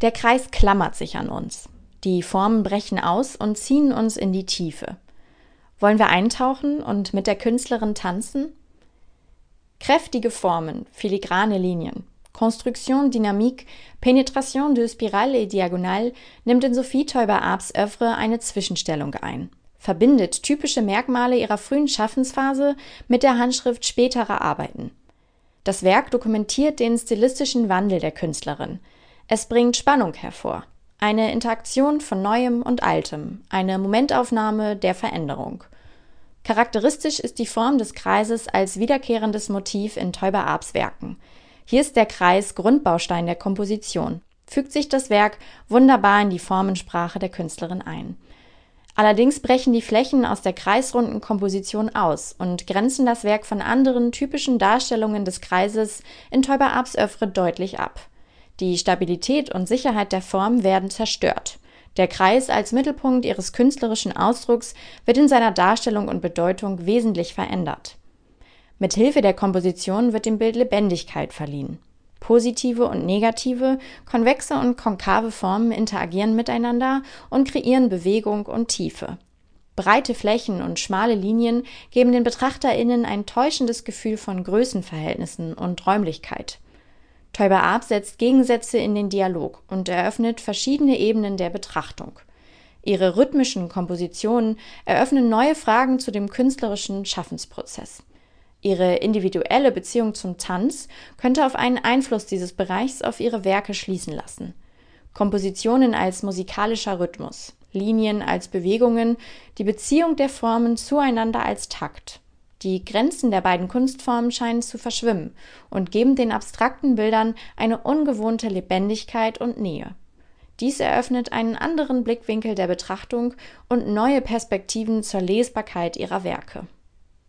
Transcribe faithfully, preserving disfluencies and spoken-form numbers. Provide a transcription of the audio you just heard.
Der Kreis klammert sich an uns. Die Formen brechen aus und ziehen uns in die Tiefe. Wollen wir eintauchen und mit der Künstlerin tanzen? Kräftige Formen, filigrane Linien, Construction dynamique, Pénétration de spirale et diagonale nimmt in Sophie Teuber-Arps Œuvre eine Zwischenstellung ein, verbindet typische Merkmale ihrer frühen Schaffensphase mit der Handschrift späterer Arbeiten. Das Werk dokumentiert den stilistischen Wandel der Künstlerin. Es bringt Spannung hervor, eine Interaktion von Neuem und Altem, eine Momentaufnahme der Veränderung. Charakteristisch ist die Form des Kreises als wiederkehrendes Motiv in Teuber-Arps Werken. Hier ist der Kreis Grundbaustein der Komposition, fügt sich das Werk wunderbar in die Formensprache der Künstlerin ein. Allerdings brechen die Flächen aus der kreisrunden Komposition aus und grenzen das Werk von anderen typischen Darstellungen des Kreises in Teuber-Arps Œuvre deutlich ab. Die Stabilität und Sicherheit der Form werden zerstört. Der Kreis als Mittelpunkt ihres künstlerischen Ausdrucks wird in seiner Darstellung und Bedeutung wesentlich verändert. Mit Hilfe der Komposition wird dem Bild Lebendigkeit verliehen. Positive und negative, konvexe und konkave Formen interagieren miteinander und kreieren Bewegung und Tiefe. Breite Flächen und schmale Linien geben den BetrachterInnen ein täuschendes Gefühl von Größenverhältnissen und Räumlichkeit. Teuber-Arp setzt Gegensätze in den Dialog und eröffnet verschiedene Ebenen der Betrachtung. Ihre rhythmischen Kompositionen eröffnen neue Fragen zu dem künstlerischen Schaffensprozess. Ihre individuelle Beziehung zum Tanz könnte auf einen Einfluss dieses Bereichs auf ihre Werke schließen lassen. Kompositionen als musikalischer Rhythmus, Linien als Bewegungen, die Beziehung der Formen zueinander als Takt. Die Grenzen der beiden Kunstformen scheinen zu verschwimmen und geben den abstrakten Bildern eine ungewohnte Lebendigkeit und Nähe. Dies eröffnet einen anderen Blickwinkel der Betrachtung und neue Perspektiven zur Lesbarkeit ihrer Werke.